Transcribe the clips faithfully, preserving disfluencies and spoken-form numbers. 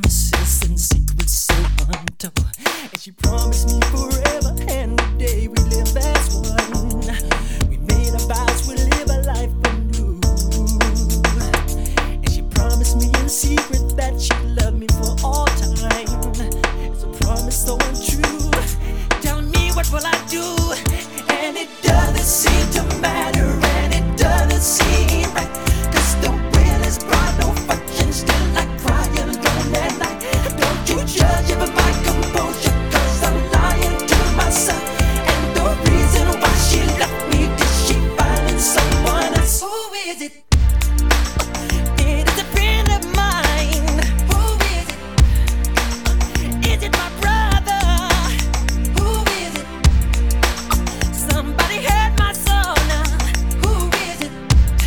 promises and secrets so untold. And she promised me forever and the day we live as one. We made our vows, we live a life anew. And she promised me in secret that she'd love me for all time. It's a promise so untrue. Tell me, what will I do? And it doesn't seem to matter, and it doesn't seem right. Cause the will is bright, no function, still I cry alone at night. Don't you judge it by my composure, cause I'm lying to myself. And the reason why she left me, did she find someone else? Who is it? It is a friend of mine. Who is it? Is it my brother? Who is it? Somebody hurt my soul now. Who is it?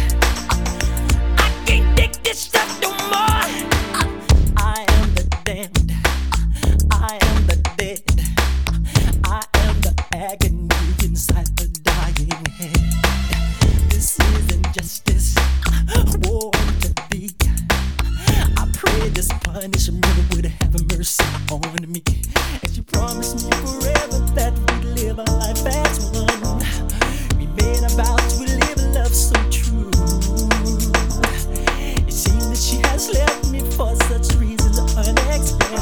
I can't take this stuff no more. I am the damned. I am the dead. I am the agony inside the dying head. This isn't justice. War to be. I pray this punishment would have mercy on me. And she promised me forever that we'd live our life as one. We made a vow to live a love so true. It seems that she has left me for such reasons unexplained.